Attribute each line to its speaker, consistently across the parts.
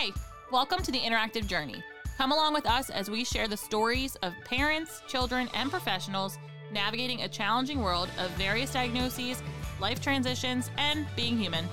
Speaker 1: Hi, welcome to the Interactive Journey. Come along with us as we share the stories of parents, children, and professionals navigating a challenging world of various diagnoses, life transitions, and being human.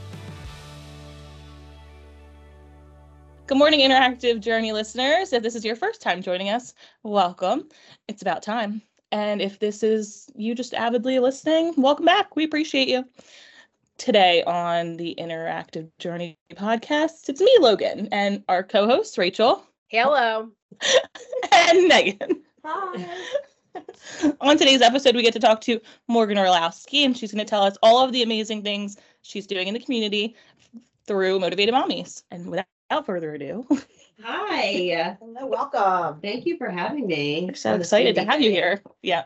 Speaker 1: Good morning, Interactive Journey listeners. If this is your first time joining us, welcome. It's about time. And if this is you just avidly listening, welcome back. We appreciate you. Today on the Interactive Journey podcast, it's me, Logan, and our co-host, Rachel.
Speaker 2: Hello.
Speaker 1: And Megan.
Speaker 2: Hi.
Speaker 1: On today's episode, we get to talk to Morgan Orlowski, and she's going to tell us all of the amazing things she's doing in the community through Motivated Mommies. And without further ado,
Speaker 3: Hi.
Speaker 2: Hello, welcome.
Speaker 3: Thank you for having me.
Speaker 1: we're so excited to have you here. Yeah.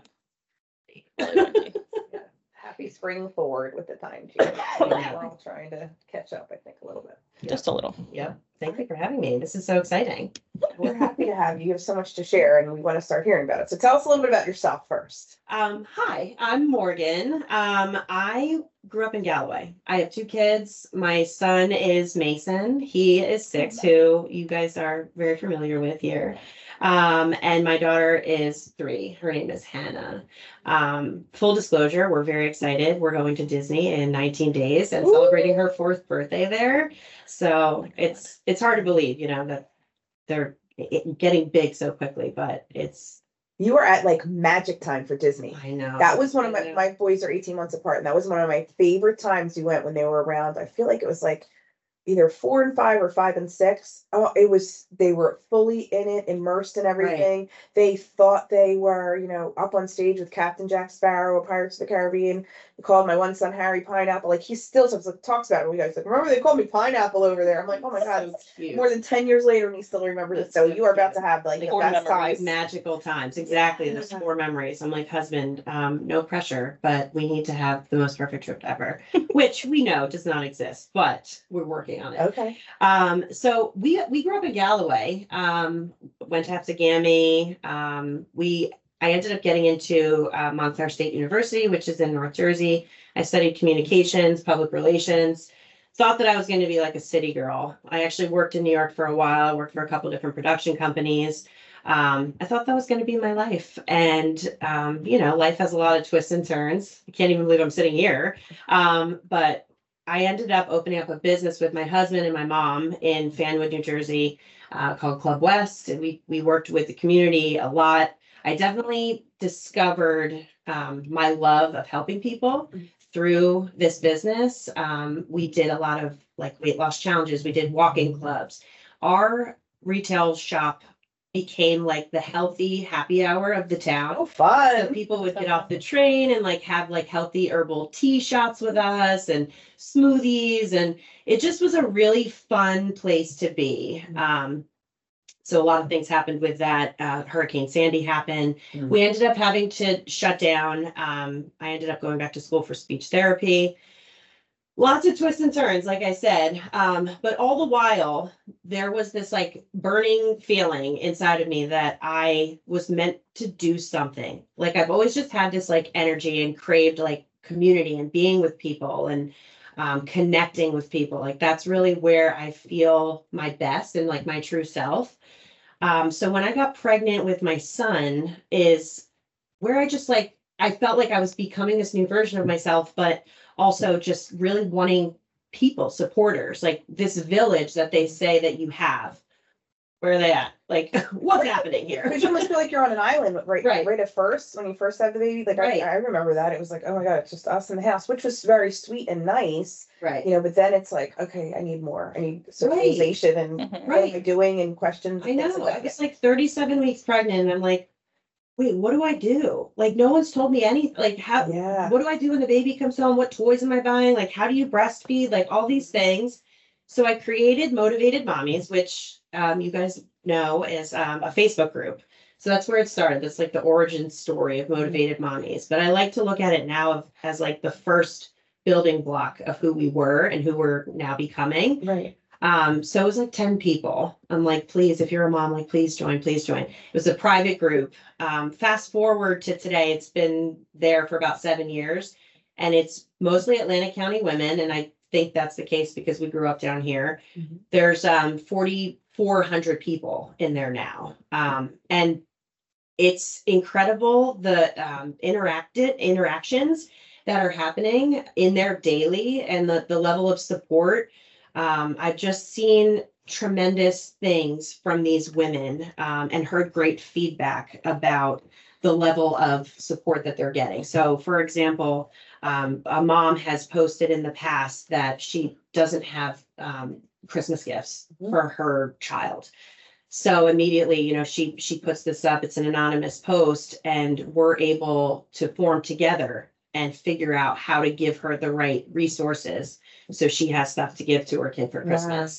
Speaker 2: Happy spring forward with the time too. We're all trying to catch up, I think, a little bit.
Speaker 1: Just a little.
Speaker 3: Yep. Thank you for having me. This is so exciting.
Speaker 2: We're happy to have you. You have so much to share, and we want to start hearing about it. So tell us a little bit about yourself first.
Speaker 3: Hi, I'm Morgan. I grew up in Galloway. I have 2 kids. My son is Mason. He is 6, who you guys are very familiar with here. And my daughter is 3. Her name is Hannah. Full disclosure, we're very excited. We're going to Disney in 19 days and celebrating her 4th birthday there. So it's hard to believe, that they're getting big so quickly, but
Speaker 2: You were at like magic time for Disney.
Speaker 3: I know.
Speaker 2: That was one of my boys are 18 months apart, and that was one of my favorite times we went when they were around. I feel like it was like either 4 and 5 or 5 and 6. Oh, they were fully in it, immersed in everything. Right. They thought they were, up on stage with Captain Jack Sparrow of Pirates of the Caribbean. They called my one son Harry Pineapple. Like, he still talks about it. We guys like, remember they called me Pineapple over there? I'm like, oh my God, it was more than 10 years later, and he still remembers it. So you are about to have the best times.
Speaker 3: Magical times. Exactly. There's 4 memories. I'm like, husband, no pressure, but we need to have the most perfect trip ever, which we know does not exist, but we're working on it.
Speaker 2: Okay.
Speaker 3: So we grew up in Galloway, went to Hepzibah. I ended up getting into Montclair State University, which is in North Jersey. I studied communications, public relations. Thought that I was going to be like a city girl. I actually worked in New York for a while. I worked for a couple different production companies. I thought that was going to be my life. And, life has a lot of twists and turns. I can't even believe I'm sitting here. But I ended up opening up a business with my husband and my mom in Fanwood, New Jersey, called Club West. And we worked with the community a lot. I definitely discovered my love of helping people through this business. We did a lot of weight loss challenges. We did walking clubs. Our retail shop became like the healthy happy hour of the town.
Speaker 2: Oh, fun.
Speaker 3: So people would get off the train and have healthy herbal tea shots with us and smoothies. And it just was a really fun place to be. So a lot of things happened with that. Hurricane Sandy happened. We ended up having to shut down. I ended up going back to school for speech therapy. Lots of twists and turns, like I said. But all the while, there was this burning feeling inside of me that I was meant to do something. I've always just had this energy and craved community and being with people and connecting with people. That's really where I feel my best and my true self. So when I got pregnant with my son is where I just I felt like I was becoming this new version of myself, but also just really wanting people, supporters, this village that they say that you have. Where are they at? What's happening here?
Speaker 2: Because you almost feel like you're on an island, right at first, when you first have the baby.
Speaker 3: Right.
Speaker 2: I remember that. It was oh my God, it's just us in the house, which was very sweet and nice.
Speaker 3: Right.
Speaker 2: But then it's okay, I need more. I need socialization and what am I doing and questions.
Speaker 3: I know. I was 37 weeks pregnant and I'm wait, what do I do? No one's told me anything. What do I do when the baby comes home? What toys am I buying? How do you breastfeed? All these things. So I created Motivated Mommies, which you guys know is a Facebook group. So that's where it started. That's the origin story of Motivated Mommies. But I like to look at it now as the first building block of who we were and who we're now becoming.
Speaker 2: Right.
Speaker 3: So it was 10 people. I'm please, if you're a mom, please join, please join. It was a private group. Fast forward to today, it's been there for about 7 years and it's mostly Atlantic County women. And I think that's the case because we grew up down here.
Speaker 2: Mhm.
Speaker 3: There's 4,400 people in there now. And it's incredible the interactions that are happening in there daily and the level of support. I've just seen tremendous things from these women and heard great feedback about the level of support that they're getting. So, for example, a mom has posted in the past that she doesn't have Christmas gifts for her child. So immediately, she puts this up. It's an anonymous post, and we're able to form together and figure out how to give her the right resources so she has stuff to give to her kid for Christmas.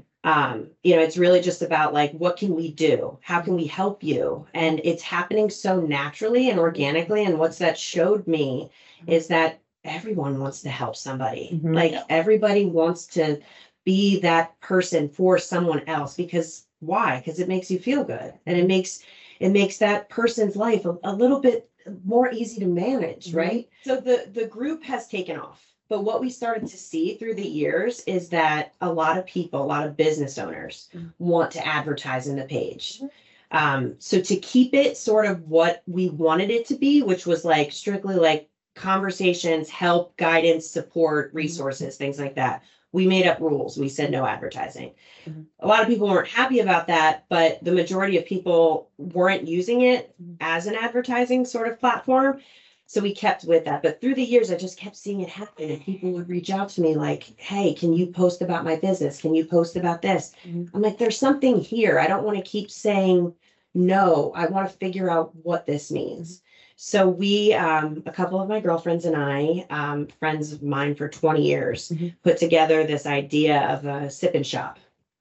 Speaker 3: It's really just about like, what can we do? How can we help you? And it's happening so naturally and organically. And what's that showed me is that everyone wants to help somebody.
Speaker 2: Mhm.
Speaker 3: Like everybody wants to be that person for someone else because why? Because it makes you feel good and it makes that person's life a little bit more easy to manage,
Speaker 2: Mhm.
Speaker 3: right? So the group has taken off. But what we started to see through the years is that a lot of business owners want to advertise in the page. So to keep it sort of what we wanted it to be, which was like strictly like conversations, help, guidance, support, resources, things like that. We made up rules. We said no advertising.
Speaker 2: Mhm.
Speaker 3: A lot of people weren't happy about that, but the majority of people weren't using it as an advertising sort of platform. So we kept with that. But through the years, I just kept seeing it happen. And people would reach out to me like, hey, can you post about my business? Can you post about this?
Speaker 2: Mhm.
Speaker 3: I'm like, there's something here. I don't want to keep saying no. I want to figure out what this means. So we, a couple of my girlfriends and I, friends of mine for 20 years, put together this idea of a sip and shop,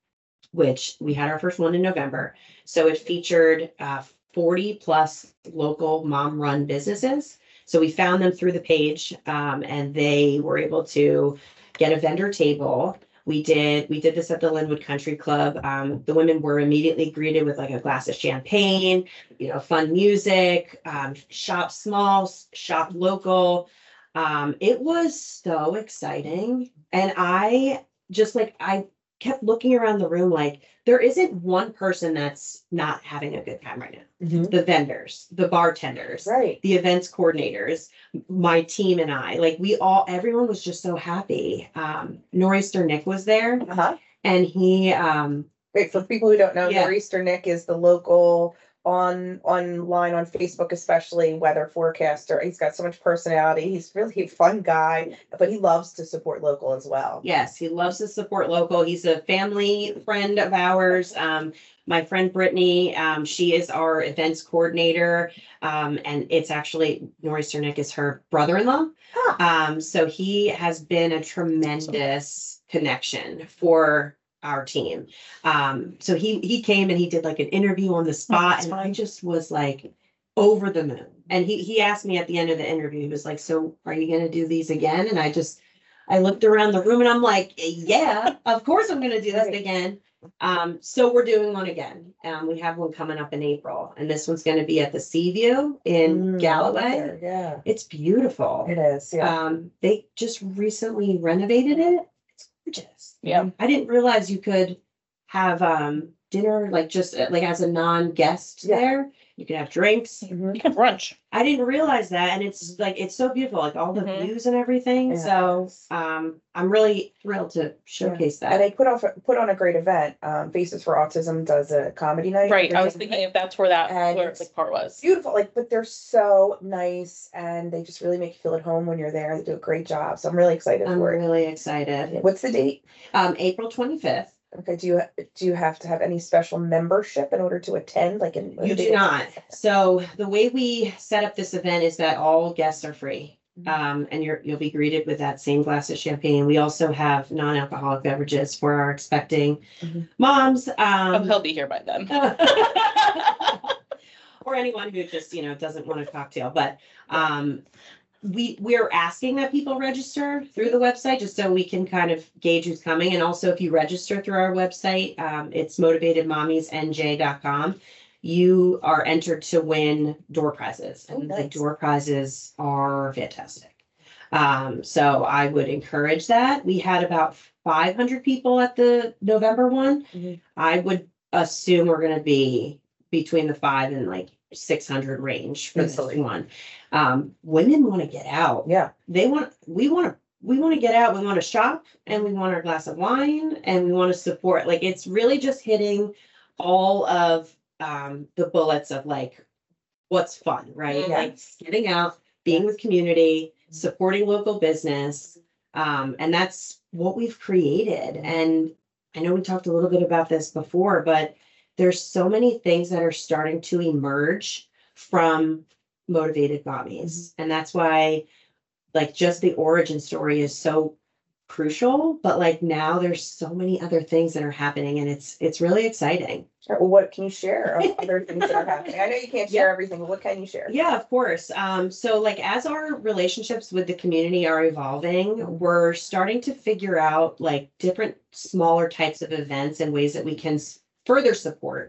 Speaker 3: which we had our first one in November. So it featured 40 plus local mom run businesses. So we found them through the page and they were able to get a vendor table. We did this at the Linwood Country Club. The women were immediately greeted with like a glass of champagne, fun music, shop small, shop local. It was so exciting. And I kept looking around the room like there isn't one person that's not having a good time right now.
Speaker 2: Mhm.
Speaker 3: The vendors, the bartenders,
Speaker 2: Right.
Speaker 3: the events coordinators, my team and I, like everyone was just so happy. Nor'easter Nick was there and he,
Speaker 2: Wait, for people who don't know,
Speaker 3: Yeah.
Speaker 2: Nor'easter Nick is the local online on Facebook, especially weather forecaster. He's got so much personality. He's really a fun guy, but he loves to support local as well.
Speaker 3: yes, he loves to support local. He's a family friend of ours. My friend Brittany, she is our events coordinator. And it's actually Nor'easter Nick is her brother-in-law. So he has been a tremendous connection for our team. So he came and he did like an interview on the spot, and I just was like over the moon. And he asked me at the end of the interview, he was like, "So are you gonna do these again?" And I looked around the room and I'm like, "Yeah, of course I'm gonna do this
Speaker 2: Right.
Speaker 3: again." So we're doing one again. We have one coming up in April, and this one's gonna be at the Seaview in Galloway.
Speaker 2: Yeah,
Speaker 3: It's beautiful.
Speaker 2: it is. Yeah.
Speaker 3: They just recently renovated it. It's gorgeous.
Speaker 1: Yeah.
Speaker 3: I didn't realize you could have dinner like just like as a non-guest
Speaker 2: Yeah.
Speaker 3: there. You can have drinks.
Speaker 2: Mhm.
Speaker 1: You can have brunch.
Speaker 3: I didn't realize that, and it's so beautiful, like all the
Speaker 1: Mhm.
Speaker 3: views and everything.
Speaker 2: Yeah.
Speaker 3: So I'm really thrilled to showcase
Speaker 2: And
Speaker 3: that.
Speaker 2: they put on a great event. Faces for Autism does a comedy night.
Speaker 1: Right. I was thinking if that's where
Speaker 2: And
Speaker 1: where
Speaker 2: it's
Speaker 1: the part was.
Speaker 2: beautiful, but they're so nice and they just really make you feel at home when you're there. They do a great job. So I'm really excited
Speaker 3: I'm
Speaker 2: for it.
Speaker 3: really excited.
Speaker 2: What's the date?
Speaker 3: April 25th.
Speaker 2: Okay, do you have to have any special membership in order to attend?
Speaker 3: You do not. So the way we set up this event is that all guests are free. And you'll be greeted with that same glass of champagne. We also have non-alcoholic beverages for our expecting moms.
Speaker 1: He'll be here by then.
Speaker 3: Or anyone who just, doesn't want a cocktail. But we're asking that people register through the website just so we can kind of gauge who's coming. And also if you register through our website, it's motivatedmommiesnj.com. You are entered to win door prizes, and the
Speaker 2: nice.
Speaker 3: door prizes are fantastic. So I would encourage that. We had about 500 people at the November one.
Speaker 2: Mhm.
Speaker 3: I would assume we're gonna be between the 5 and like 600 range for this
Speaker 2: Easily.
Speaker 3: one. Women want to get out.
Speaker 2: Yeah.
Speaker 3: We want to get out. We want to shop and we want our glass of wine and we want to support. Like it's really just hitting all of the bullets of like what's fun, right? Like
Speaker 2: Yes.
Speaker 3: getting out, being with community, supporting local business. And that's what we've created. And I know we talked a little bit about this before, but there's so many things that are starting to emerge from motivated mommies. And that's why like just the origin story is so crucial, but like now there's so many other things that are happening and it's really exciting.
Speaker 2: Sure. Well, what can you share of other things that are happening? I know you can't share everything, but what can you share?
Speaker 3: Yeah, of course. So like as our relationships with the community are evolving, we're starting to figure out like different smaller types of events and ways that we can further support.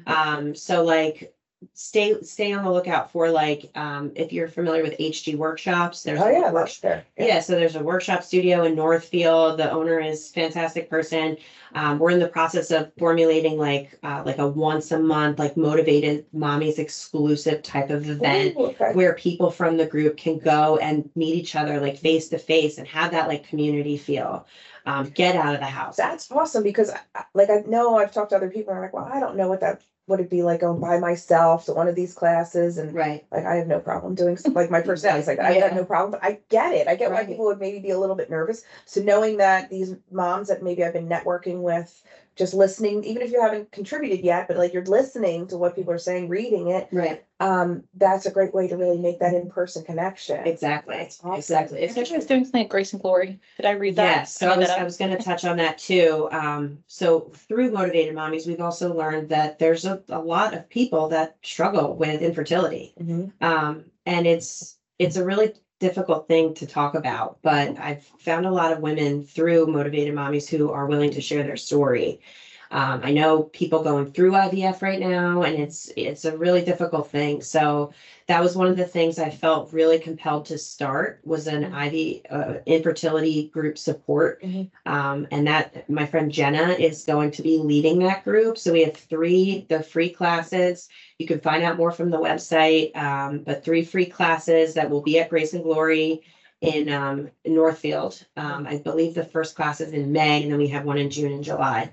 Speaker 3: So like stay on the lookout for like if you're familiar with HG workshops, there's
Speaker 2: Oh,
Speaker 3: a
Speaker 2: yeah, that's there.
Speaker 3: yeah, so there's a workshop studio in Northfield. The owner is a fantastic person. We're in the process of formulating like a once a month, like motivated mommies exclusive type of event
Speaker 2: Ooh, okay.
Speaker 3: where people from the group can go and meet each other like face to face and have that like community feel. Get out of the house.
Speaker 2: That's awesome because like I know I've talked to other people and I'm like, well, I don't know what that would it be like going by myself to one of these classes and
Speaker 3: Right.
Speaker 2: like I have no problem doing like my personality is like I got no problem, but I get it. I get why
Speaker 3: Right.
Speaker 2: people would maybe be a little bit nervous. So knowing that these moms that maybe I've been networking with, just listening, even if you haven't contributed yet, but like you're listening to what people are saying, reading it,
Speaker 3: Right.
Speaker 2: that's a great way to really make that in-person connection.
Speaker 3: Exactly.
Speaker 2: That's awesome.
Speaker 3: Exactly.
Speaker 1: I think I was doing something at Grace and Glory. Did I read that?
Speaker 3: Yes, so I was going to touch on that too. So through Motivated Mommies, we've also learned that there's a lot of people that struggle with infertility.
Speaker 2: Mhm.
Speaker 3: And it's a really difficult thing to talk about, but I've found a lot of women through Motivated Mommies who are willing to share their story. I know people going through IVF right now, and it's a really difficult thing. So that was one of the things I felt really compelled to start was an infertility group support. And that my friend Jenna is going to be leading that group. So we have the free classes. You can find out more from the website, but 3 free classes that will be at Grace and Glory in Northfield. I believe the first class is in May, and then we have one in June and July.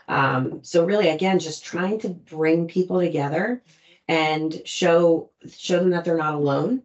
Speaker 3: So really, again, just trying to bring people together and show them that they're not alone.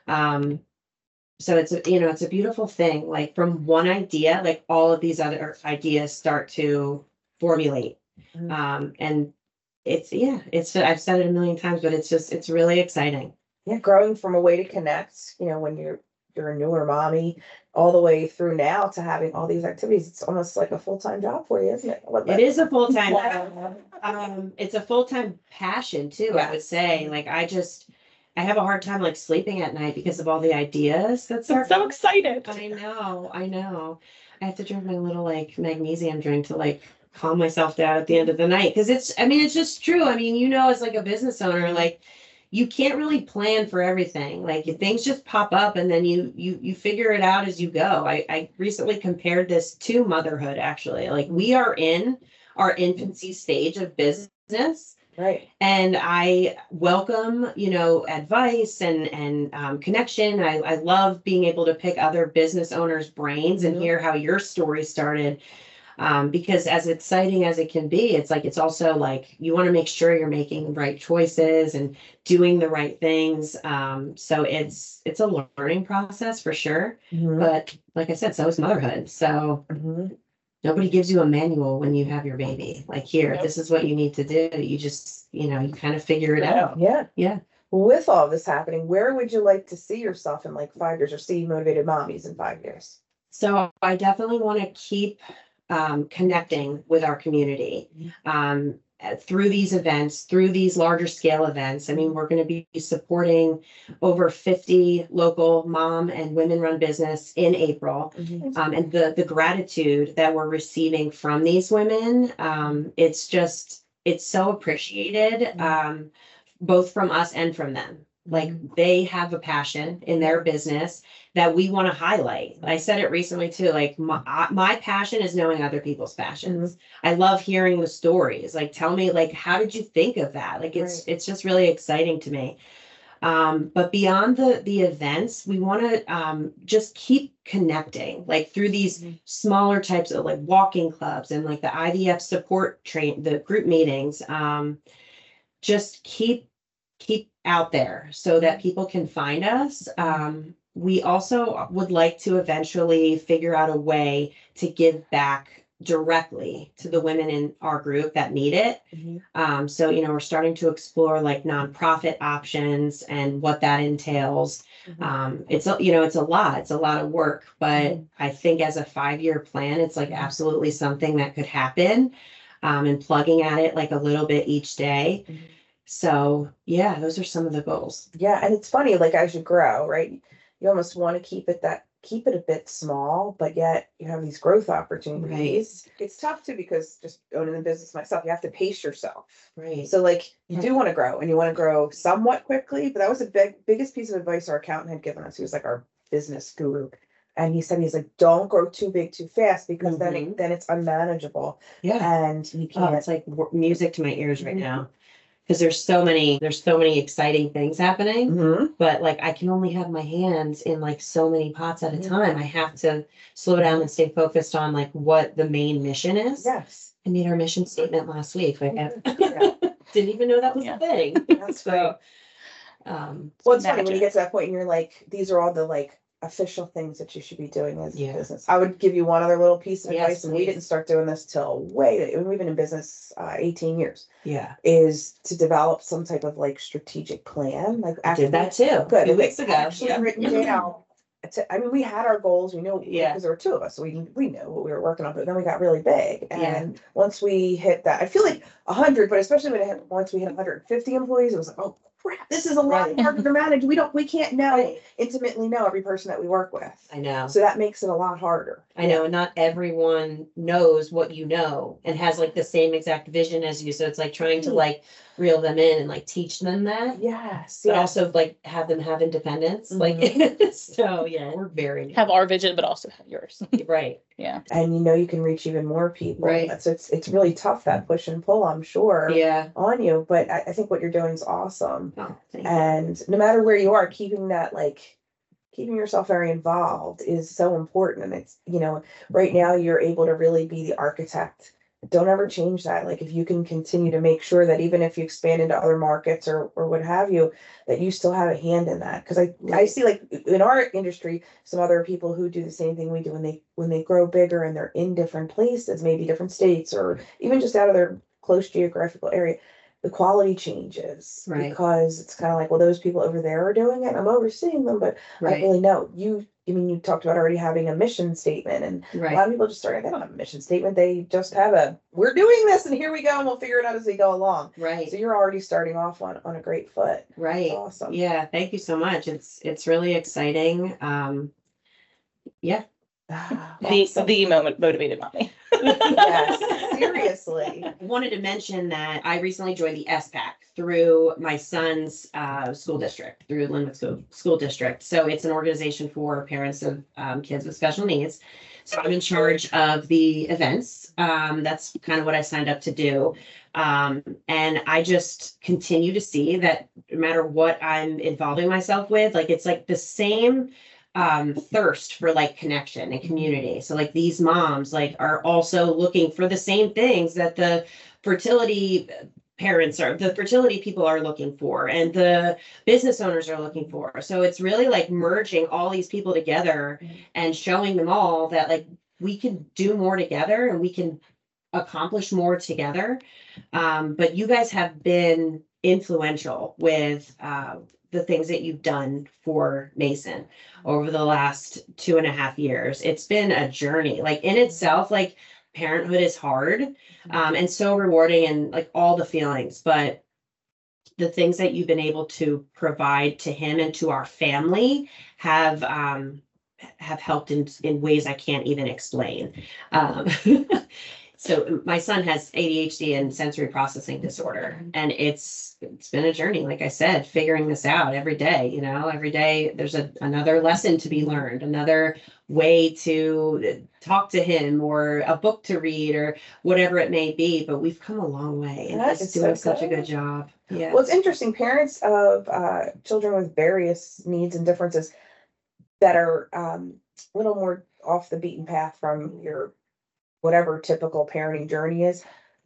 Speaker 3: So it's a beautiful thing. Like from one idea, like all of these other ideas start to formulate. And I've said it a million times, but it's really exciting.
Speaker 2: Yeah, growing from a way to connect, when you're a newer mommy, all the way through now to having all these activities, it's almost like a full-time job for you, isn't it?
Speaker 3: It is a full-time job. It's a full-time passion too, I would say. Like I have a hard time like sleeping at night because of all the ideas that
Speaker 1: I'm so excited.
Speaker 3: I know. I have to drink my little like magnesium drink to like calm myself down at the end of the night. Cause it's just true. As like a business owner, like you can't really plan for everything. Like things just pop up and then you figure it out as you go. I recently compared this to motherhood, actually. Like we are in our infancy stage of business.
Speaker 2: Right.
Speaker 3: And I welcome, advice and connection. I love being able to pick other business owners' brains and hear how your story started. Because as exciting as it can be, it's also like you want to make sure you're making the right choices and doing the right things. So it's a learning process for sure. But like I said, so is motherhood. So nobody gives you a manual when you have your baby. Like here, this is what you need to do. You just, you kind of figure it out.
Speaker 2: Yeah.
Speaker 3: Yeah.
Speaker 2: With all this happening, where would you like to see yourself in like 5 years or see Motivated Mommies in 5 years?
Speaker 3: So I definitely want to keep connecting with our community through these events, through these larger scale events. We're going to be supporting over 50 local mom and women run business in April. And the gratitude that we're receiving from these women, it's so appreciated, both from us and from them. Like they have a passion in their business that we want to highlight. I said it recently too, like my passion is knowing other people's passions. I love hearing the stories. Like, tell me, like, how did you think of that? Like, it's just really exciting to me. But beyond the events, we want to just keep connecting, like through these smaller types of like walking clubs and like the IVF support the group meetings. Just keep out there so that people can find us. We also would like to eventually figure out a way to give back directly to the women in our group that need it. So, you know, we're starting to explore like nonprofit options and what that entails. It's a lot of work, but I think as a 5-year plan, it's like absolutely something that could happen, and plugging at it like a little bit each day. So yeah, those are some of the goals.
Speaker 2: Yeah, and it's funny, like as you grow, right? You almost want to keep it a bit small, but yet you have these growth opportunities. Right. It's tough too because just owning the business myself, you have to pace yourself.
Speaker 3: Right.
Speaker 2: So like you do want to grow and you want to grow somewhat quickly, but that was the biggest piece of advice our accountant had given us. He was like our business guru. And he's like, don't grow too big too fast because then it's unmanageable. Yeah. And you can't.
Speaker 3: It's like music to my ears right now. Because there's so many exciting things happening, but like I can only have my hands in like so many pots at a time. I have to slow down and stay focused on like what the main mission is.
Speaker 2: Yes.
Speaker 3: I made our mission statement last week. Like didn't even know that was a thing.
Speaker 2: That's
Speaker 3: so
Speaker 2: well, it's funny when you get to that point and you're like, these are all the like official things that you should be doing as a business. I would give you one other little piece of advice, and we didn't start doing this till we've been in business 18 years. Yeah, is to develop some type of like strategic plan. Like
Speaker 3: I did that too.
Speaker 2: Good.
Speaker 3: A few weeks ago.
Speaker 2: Actually written down. I mean, we had our goals. We know because there were two of us, so we knew what we were working on. But then we got really big, and once we hit that, I feel like 100, but especially once we hit 150 employees, it was like, oh crap, this is a lot harder to manage. We can't intimately know every person that we work with.
Speaker 3: I know.
Speaker 2: So that makes it a lot harder.
Speaker 3: I know. And not everyone knows what you know and has like the same exact vision as you. So it's like trying to like reel them in and like teach them that.
Speaker 2: Yes.
Speaker 3: But also like have them have independence. Like, so yeah, we're very.
Speaker 1: Have our vision, but also have yours.
Speaker 3: Right.
Speaker 1: Yeah.
Speaker 2: And you can reach even more people.
Speaker 3: Right.
Speaker 2: So it's really tough, that push and pull, I'm sure.
Speaker 3: Yeah.
Speaker 2: On you. But I think what you're doing is awesome.
Speaker 3: Oh,
Speaker 2: and no matter where you are, keeping yourself very involved is so important. And it's, right now you're able to really be the architect. Don't ever change that. Like if you can continue to make sure that even if you expand into other markets or what have you, that you still have a hand in that. Because I see like in our industry, some other people who do the same thing we do when they grow bigger and they're in different places, maybe different states or even just out of their close geographical area, the quality changes because it's kind of like, well, those people over there are doing it. I'm overseeing them, but I don't really know. You talked about already having a mission statement, and a lot of people just they don't have a mission statement. They just have we're doing this and here we go and we'll figure it out as we go along. Right. So you're already starting off on a great foot.
Speaker 3: Right.
Speaker 2: That's awesome.
Speaker 3: Yeah. Thank you so much. It's really exciting. Yeah.
Speaker 1: The moment motivated mommy.
Speaker 2: Yes, seriously.
Speaker 3: I wanted to mention that I recently joined the SPAC through my son's school district, through Linwood School District. So it's an organization for parents of kids with special needs. So I'm in charge of the events. That's kind of what I signed up to do. And I just continue to see that no matter what I'm involving myself with, like it's like the same thirst for like connection and community. So like these moms like are also looking for the same things that the fertility people are looking for and the business owners are looking for. So it's really like merging all these people together and showing them all that like we can do more together and we can accomplish more together. But you guys have been influential with the things that you've done for Mason over the last 2.5 years. It's been a journey, like in itself, like parenthood is hard, and so rewarding and like all the feelings, but the things that you've been able to provide to him and to our family have helped in ways I can't even explain. So my son has ADHD and sensory processing disorder, and it's been a journey, like I said, figuring this out every day. You know, every day there's another lesson to be learned, another way to talk to him, or a book to read, or whatever it may be. But we've come a long way, and
Speaker 2: That
Speaker 3: he's
Speaker 2: is
Speaker 3: doing
Speaker 2: so
Speaker 3: such a
Speaker 2: good.
Speaker 3: good job. Yeah.
Speaker 2: Well, it's interesting. Parents of children with various needs and differences that are a little more off the beaten path from your whatever typical parenting journey is.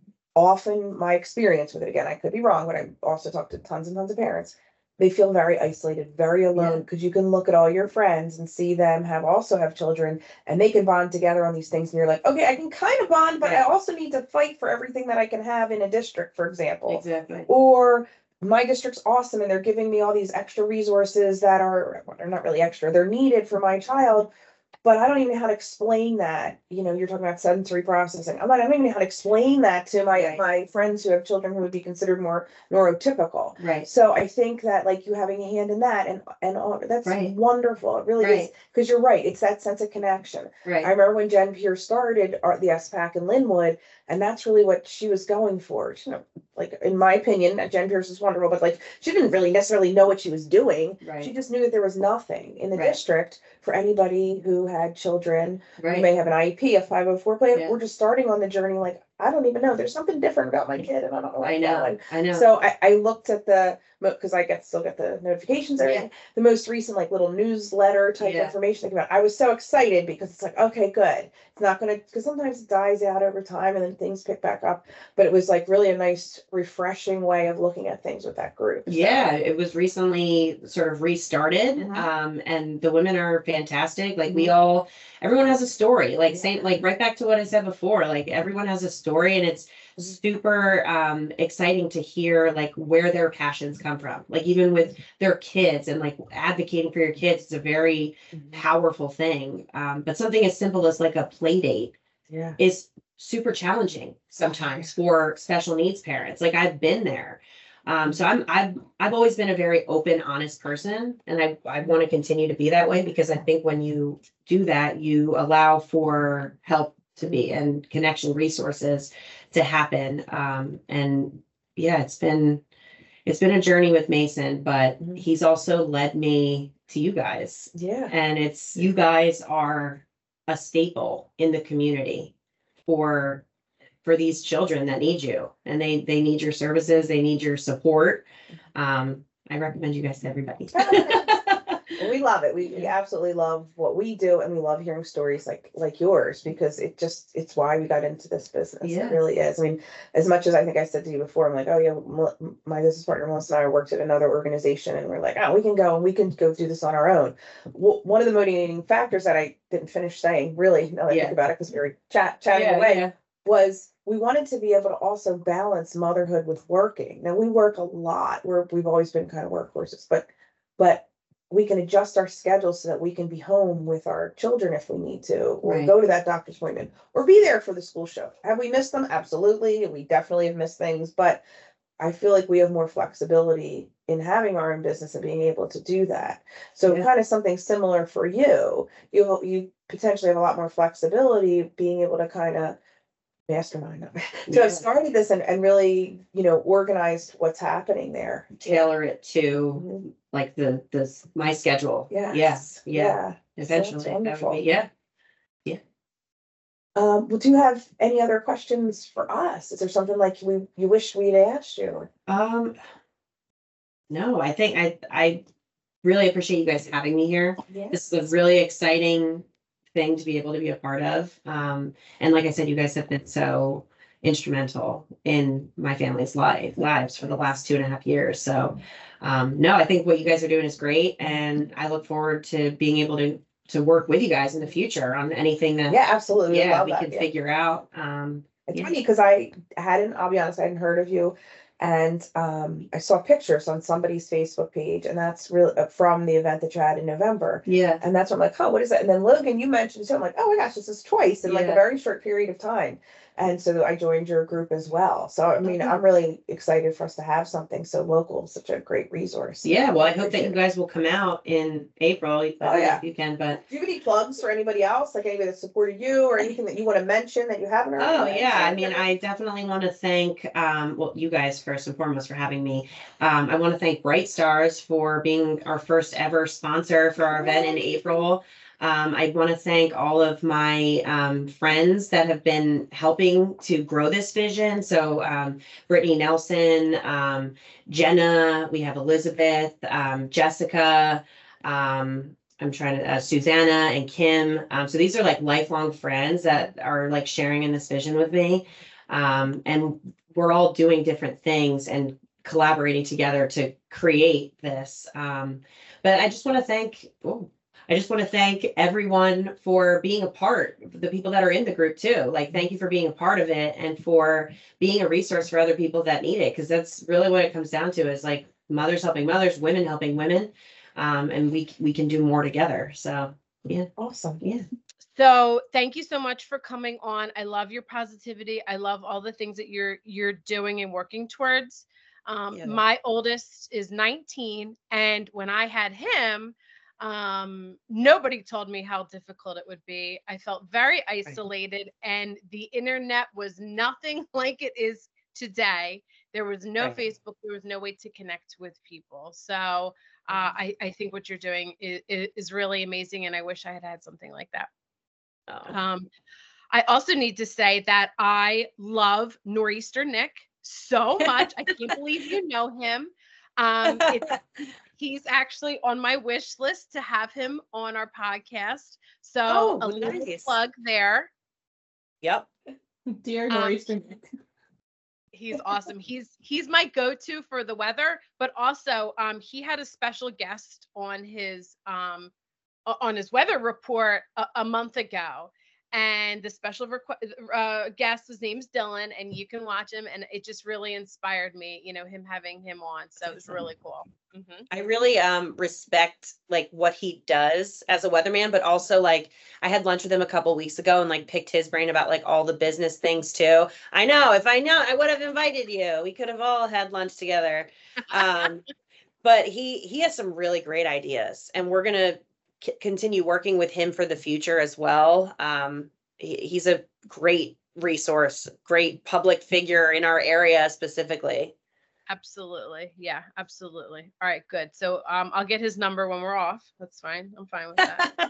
Speaker 2: Often, my experience with it, again, I could be wrong, but I also talked to tons and tons of parents. They feel very isolated, very alone, because you can look at all your friends and see them have children, and they can bond together on these things. And you're like, okay, I can kind of bond, but I
Speaker 3: Yeah.
Speaker 2: also need to fight for everything that I can have in a district, for example.
Speaker 3: Exactly.
Speaker 2: Or my district's awesome and they're giving me all these extra resources that are, well, they're not really extra, they're needed for my child. But I don't even know how to explain that. You know, you're talking about sensory processing. I don't even know how to explain that to
Speaker 3: Right.
Speaker 2: my friends who have children who would be considered more neurotypical.
Speaker 3: Right.
Speaker 2: So I think that like you having a hand in that and all, that's
Speaker 3: Right.
Speaker 2: wonderful. It really is,
Speaker 3: Right.
Speaker 2: because you're right. It's that sense of connection. I
Speaker 3: Right.
Speaker 2: remember when Jen Pierce started the SPAC in Linwood, and that's really what she was going for. You know, like in my opinion, Jen Pierce is wonderful, but like she didn't really necessarily know what she was doing. She
Speaker 3: Right.
Speaker 2: just knew that there was nothing in the
Speaker 3: Right.
Speaker 2: district for anybody who had children who
Speaker 3: Right.
Speaker 2: may have an IEP, a 504 plan.
Speaker 3: Yeah.
Speaker 2: We're just starting on the journey. Like, I don't even know. There's something different about my kid, and I don't know. What
Speaker 3: I
Speaker 2: I'm
Speaker 3: know.
Speaker 2: doing.
Speaker 3: I know.
Speaker 2: So I looked at because I still get the notifications, everything. The most recent like little newsletter type
Speaker 3: Yeah.
Speaker 2: information that came out. I was so excited because it's like, okay, good. It's not gonna, because sometimes it dies out over time and then things pick back up. But it was like really a nice, refreshing way of looking at things with that group. So,
Speaker 3: Yeah, it was recently sort of restarted.
Speaker 2: Mhm.
Speaker 3: And the women are fantastic. Like everyone has a story. Like same, like right back to what I said before, like everyone has a story, and it's super exciting to hear like where their passions come from. Like even with their kids, and like advocating for your kids, it's a very powerful thing. But something as simple as like a play date
Speaker 2: Yeah.
Speaker 3: is super challenging sometimes for special needs parents. Like I've been there. So I've always been a very open, honest person, and I want to continue to be that way, because I think when you do that, you allow for help to be, and connection resources to happen. And yeah, it's been a journey with Mason, but
Speaker 2: Mhm.
Speaker 3: he's also led me to you guys,
Speaker 2: Yeah.
Speaker 3: and you guys are a staple in the community for these children that need you, and they need your services, they need your support. I recommend you guys to everybody.
Speaker 2: Well, we love it. We absolutely love what we do, and we love hearing stories like yours, because it's why we got into this business.
Speaker 3: Yeah.
Speaker 2: It really is. I mean, as much as I think I said to you before, I'm like, oh yeah, my business partner Melissa and I worked at another organization, and we're like, oh, we can go do this on our own. One of the motivating factors that I didn't finish saying, really, now that I
Speaker 3: Yeah.
Speaker 2: think about it, because we were chatting away, was we wanted to be able to also balance motherhood with working. Now we work a lot. We've always been kind of workhorses, but we can adjust our schedules so that we can be home with our children if we need to, or
Speaker 3: Right.
Speaker 2: go to that doctor's appointment, or be there for the school show. Have we missed them? Absolutely. We definitely have missed things, but I feel like we have more flexibility in having our own business and being able to do that. So
Speaker 3: Yeah.
Speaker 2: kind of something similar for you. You potentially have a lot more flexibility being able to kind of mastermind to
Speaker 3: Yeah.
Speaker 2: have started this and really, organized what's happening there.
Speaker 3: Tailor it to
Speaker 2: Mhm.
Speaker 3: like my schedule.
Speaker 2: Yes.
Speaker 3: Yeah. Eventually, that would
Speaker 2: wonderful.
Speaker 3: be, yeah.
Speaker 2: Well, do you have any other questions for us? Is there something like you wish we'd asked you?
Speaker 3: No, I think I really appreciate you guys having me here.
Speaker 2: Yeah.
Speaker 3: This is a really exciting thing to be able to be a part of. And like I said, you guys have been so instrumental in my family's lives for the last 2.5 years. So no, I think what you guys are doing is great. And I look forward to being able to work with you guys in the future on anything that
Speaker 2: Yeah, absolutely.
Speaker 3: we
Speaker 2: Love
Speaker 3: can
Speaker 2: that. Yeah.
Speaker 3: figure out.
Speaker 2: It's
Speaker 3: Yeah.
Speaker 2: funny because I'll be honest, I hadn't heard of you. And I saw pictures on somebody's Facebook page, and that's really from the event that you had in November.
Speaker 3: Yeah.
Speaker 2: And that's when I'm like, oh, what is that? And then Logan, you mentioned it too. I'm like, oh my gosh, this is twice in like a
Speaker 3: Yeah.
Speaker 2: very short period of time. And so I joined your group as well. So, I mean, I'm really excited for us to have something so local, such a great resource.
Speaker 3: Yeah, well, I hope that
Speaker 2: Appreciate
Speaker 3: you
Speaker 2: it.
Speaker 3: guys will come out in April. I don't know
Speaker 2: yeah.
Speaker 3: if you can, but
Speaker 2: Do you have any plugs for anybody else, like anybody that supported you or anything that you want to mention that you haven't already?
Speaker 3: oh yeah, I mean,
Speaker 2: mentioned?
Speaker 3: I definitely want to thank well, you guys first and foremost for having me. I want to thank Bright Stars for being our first ever sponsor for our event in April. I want to thank all of my friends that have been helping to grow this vision. So Brittany Nelson, Jenna, we have Elizabeth, Jessica. I'm trying to Susanna and Kim. So these are like lifelong friends that are like sharing in this vision with me. And we're all doing different things and collaborating together to create this. But I just want to thank everyone for being a part, the people that are in the group too. Like, thank you for being a part of it and for being a resource for other people that need it. Because that's really what it comes down to, is like mothers helping mothers, women helping women. And we can do more together. So yeah.
Speaker 2: Awesome.
Speaker 3: Yeah.
Speaker 4: So thank you so much for coming on. I love your positivity. I love all the things that you're doing and working towards.
Speaker 3: Yeah.
Speaker 4: My oldest is 19, and when I had him, nobody told me how difficult it would be. I felt very isolated, and the internet was nothing like it is today. There was no
Speaker 3: Right.
Speaker 4: Facebook. There was no way to connect with people. So I think what you're doing is really amazing, and I wish I had had something like that.
Speaker 3: Oh.
Speaker 4: I also need to say that I love Nor'easter Nick so much. I can't believe you know him. He's actually on my wish list to have him on our podcast. So a little
Speaker 3: nice.
Speaker 4: plug there.
Speaker 3: Yep.
Speaker 1: Dear Nor'easter Nick.
Speaker 4: He's awesome. He's my go-to for the weather, but also he had a special guest on his weather report a month ago, and the special guest, his name's Dylan, and you can watch him, and it just really inspired me, him having him on. So it was really cool. Mm-hmm.
Speaker 5: I really respect like what he does as a weatherman, but also like I had lunch with him a couple weeks ago and like picked his brain about like all the business things too. I know, if I know, I would have invited you. We could have all had lunch together. But he has some really great ideas, and we're gonna continue working with him for the future as well. He's a great resource, great public figure in our area specifically.
Speaker 4: Absolutely. Yeah, absolutely. All right, good. So I'll get his number when we're off. That's fine. I'm fine with that.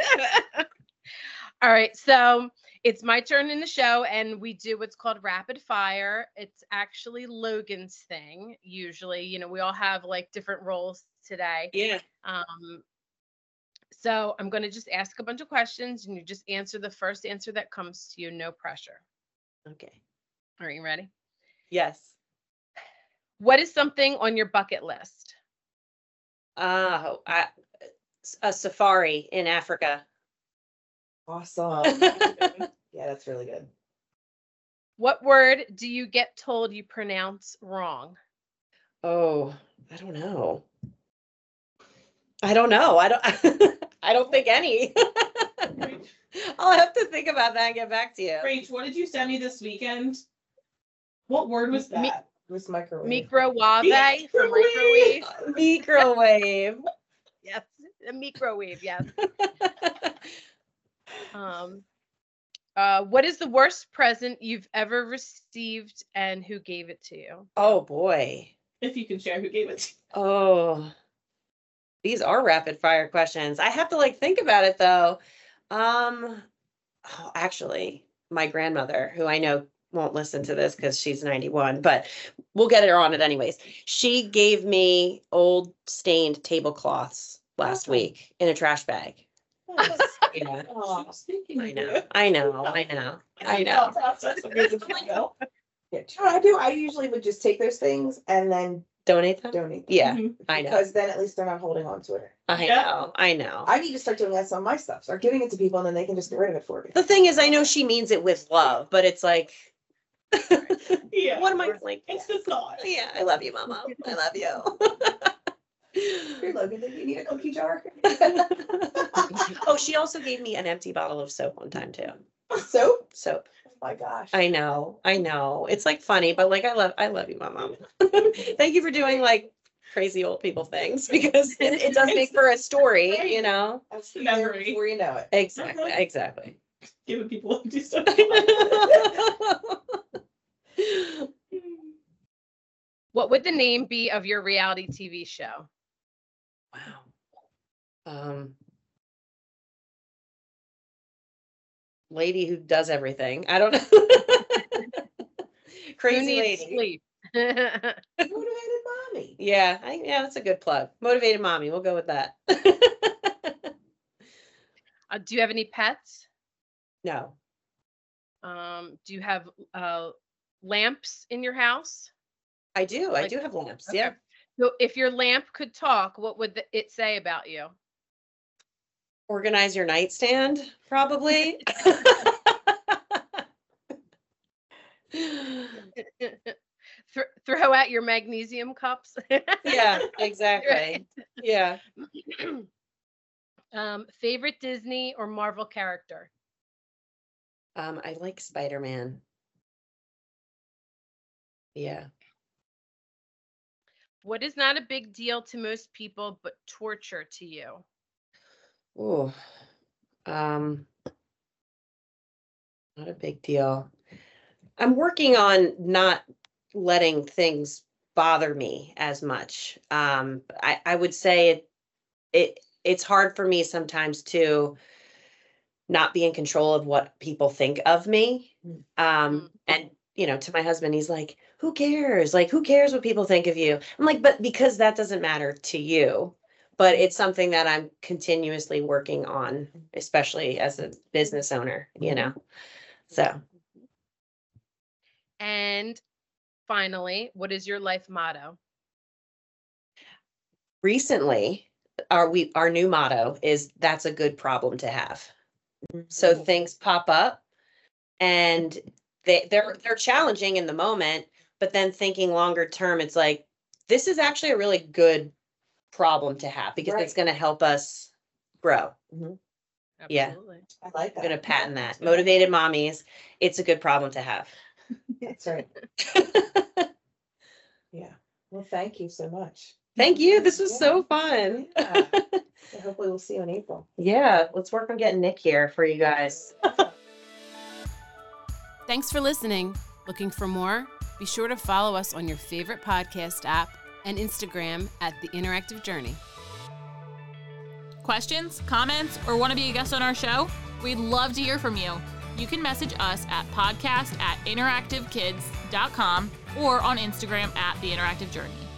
Speaker 4: All right. So it's my turn in the show, and we do what's called rapid fire. It's actually Logan's thing. Usually, we all have like different roles today.
Speaker 5: Yeah.
Speaker 4: So I'm going to just ask a bunch of questions, and you just answer the first answer that comes to you. No pressure.
Speaker 5: Okay.
Speaker 4: Are you ready?
Speaker 5: Yes.
Speaker 4: What is something on your bucket list?
Speaker 5: A safari in Africa.
Speaker 2: Awesome. Yeah, that's really good.
Speaker 4: What word do you get told you pronounce wrong?
Speaker 5: Oh, I don't know. I don't I don't think any. I'll have to think about that and get back to you.
Speaker 1: Rach, what did you send me this weekend? What word was that?
Speaker 2: It was microwave.
Speaker 4: Microwave from microwave.
Speaker 5: Microwave.
Speaker 4: Yes, a microwave. Yes. What is the worst present you've ever received, and who gave it to you?
Speaker 5: Oh boy.
Speaker 1: If you can share who gave it to you.
Speaker 5: Oh, these are rapid fire questions. I have to like think about it though. Actually, my grandmother, who I know won't listen to this because she's 91, but we'll get her on it anyways. She gave me old stained tablecloths last week in a trash bag. Yeah.
Speaker 2: Oh,
Speaker 5: I know.
Speaker 2: That's amazing. Yeah, I do. I usually would just take those things and then
Speaker 5: Donate them?
Speaker 2: donate them.
Speaker 5: Yeah,
Speaker 1: Mhm.
Speaker 5: I know.
Speaker 2: Because then at least they're not holding on to it.
Speaker 5: I
Speaker 1: Yeah.
Speaker 5: know. I know.
Speaker 2: I need to start doing that on my stuff. Start giving it to people and then they can just get rid of it for me.
Speaker 5: The thing is, I know she means it with love, but it's like,
Speaker 1: Yeah.
Speaker 5: what am I like?
Speaker 1: It's the thought.
Speaker 5: Yeah, I love you, Mama. I love you.
Speaker 2: Here, Logan, do you need a cookie jar?
Speaker 5: Oh, she also gave me an empty bottle of soap one time too.
Speaker 2: Soap?
Speaker 5: Soap.
Speaker 2: my gosh.
Speaker 5: I know. It's like funny, but like I love you, my mom. Thank you for doing like crazy old people things because it does make for a story, you know.
Speaker 2: That's the
Speaker 1: Memory.
Speaker 2: memory before you know it.
Speaker 5: Exactly.
Speaker 1: Giving people do stuff.
Speaker 4: What would the name be of your reality TV show?
Speaker 5: Wow. Lady who does everything. I don't know.
Speaker 4: Who
Speaker 5: Crazy
Speaker 4: needs
Speaker 5: lady.
Speaker 4: sleep?
Speaker 2: Motivated mommy.
Speaker 5: Yeah, that's a good plug. Motivated mommy. We'll go with that.
Speaker 4: Do you have any pets?
Speaker 5: No.
Speaker 4: Do you have lamps in your house?
Speaker 5: I do. I
Speaker 4: Like-
Speaker 5: do have lamps.
Speaker 4: Okay.
Speaker 5: Yeah.
Speaker 4: So if your lamp could talk, what would it say about you?
Speaker 5: Organize your nightstand, probably.
Speaker 4: Throw out your magnesium cups.
Speaker 5: Yeah, exactly. Yeah.
Speaker 4: Favorite Disney or Marvel character?
Speaker 5: I like Spider-Man. Yeah.
Speaker 4: What is not a big deal to most people, but torture to you?
Speaker 5: Ooh. Not a big deal. I'm working on not letting things bother me as much. I would say it's hard for me sometimes to not be in control of what people think of me. And you know, to my husband, he's like, who cares? Like, who cares what people think of you? I'm like, but because that doesn't matter to you. But it's something that I'm continuously working on, especially as a business owner, you know. So
Speaker 4: And finally, what is your life motto?
Speaker 5: recently, our new motto is that's a good problem to have. So things pop up and they're challenging in the moment, but then thinking longer term, it's like this is actually a really good problem to have because it's going to help us grow. Yeah.
Speaker 4: Absolutely.
Speaker 2: I like
Speaker 5: I'm
Speaker 2: that.
Speaker 5: going to patent that. Motivated mommies, it's a good problem to have.
Speaker 2: That's right. Yeah. Well, thank you so much.
Speaker 5: Thank you. This was
Speaker 2: Yeah.
Speaker 5: so fun.
Speaker 2: Yeah. So hopefully we'll see you in April.
Speaker 5: Yeah, let's work on getting Nick here for you guys.
Speaker 6: Thanks for listening. Looking for more? Be sure to follow us on your favorite podcast app and Instagram at The Interactive Journey.
Speaker 7: Questions, comments, or want to be a guest on our show? We'd love to hear from you. You can message us at podcast@interactivekids.com or on Instagram at The Interactive Journey.